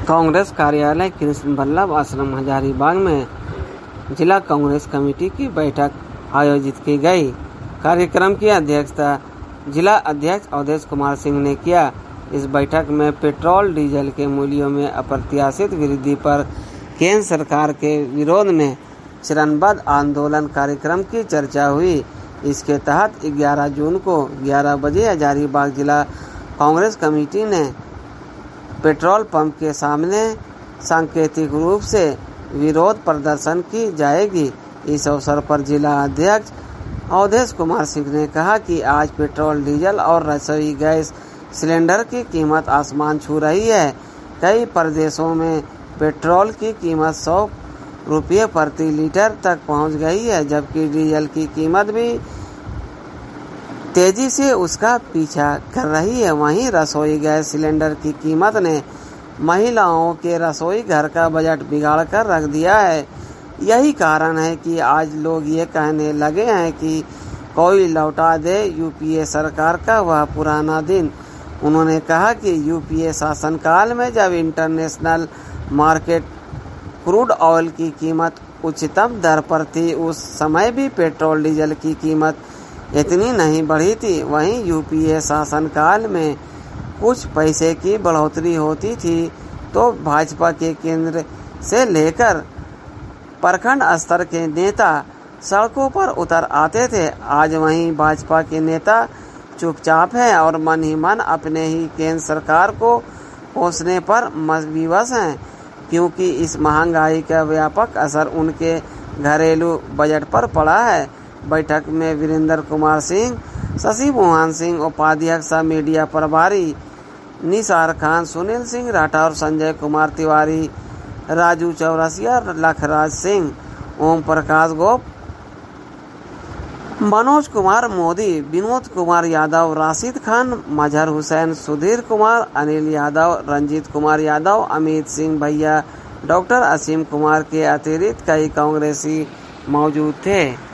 कांग्रेस कार्यालय कृष्ण वल्लभ आश्रम हजारीबाग में जिला कांग्रेस कमेटी की बैठक आयोजित की गई। कार्यक्रम की अध्यक्षता जिला अध्यक्ष अवधेश कुमार सिंह ने किया। इस बैठक में पेट्रोल डीजल के मूल्यों में अप्रत्याशित वृद्धि पर केंद्र सरकार के विरोध में चरणबद्ध आंदोलन कार्यक्रम की चर्चा हुई। इसके तहत 11 जून को 11 बजे हजारीबाग जिला कांग्रेस कमेटी ने पेट्रोल पंप के सामने सांकेतिक रूप से विरोध प्रदर्शन की जाएगी। इस अवसर पर जिला अध्यक्ष अवधेश कुमार सिंह ने कहा कि आज पेट्रोल, डीजल और रसोई गैस सिलेंडर की कीमत आसमान छू रही है। कई प्रदेशों में पेट्रोल की कीमत 100 रुपये प्रति लीटर तक पहुंच गई है, जबकि डीजल की कीमत भी तेजी से उसका पीछा कर रही है। वहीं रसोई गैस सिलेंडर की कीमत ने महिलाओं के रसोई घर का बजट बिगाड़ कर रख दिया है। यही कारण है कि आज लोग ये कहने लगे हैं कि कोई लौटा दे यूपीए सरकार का वह पुराना दिन। उन्होंने कहा कि यूपीए शासनकाल में जब इंटरनेशनल मार्केट क्रूड ऑयल की कीमत उच्चतम दर पर थी, उस समय भी पेट्रोल डीजल की कीमत इतनी नहीं बढ़ी थी। वहीं यूपीए शासनकाल में कुछ पैसे की बढ़ोतरी होती थी तो भाजपा के केंद्र से लेकर प्रखंड स्तर के नेता सड़कों पर उतर आते थे। आज वहीं भाजपा के नेता चुपचाप हैं और मन ही मन अपने ही केंद्र सरकार को कोसने पर विवश हैं, क्योंकि इस महंगाई का व्यापक असर उनके घरेलू बजट पर पड़ा है। बैठक में वीरेंद्र कुमार सिंह, शशि मोहन सिंह उपाध्यक्ष, मीडिया प्रभारी निसार खान, सुनील सिंह राठौर, संजय कुमार तिवारी, राजू चौरसिया, लखराज सिंह, ओम प्रकाश गोप, मनोज कुमार मोदी, विनोद कुमार यादव, राशिद खान, मजहर हुसैन, सुधीर कुमार, अनिल यादव, रंजीत कुमार यादव, अमित सिंह भैया, डॉक्टर असीम कुमार के अतिरिक्त कई कांग्रेसी मौजूद थे।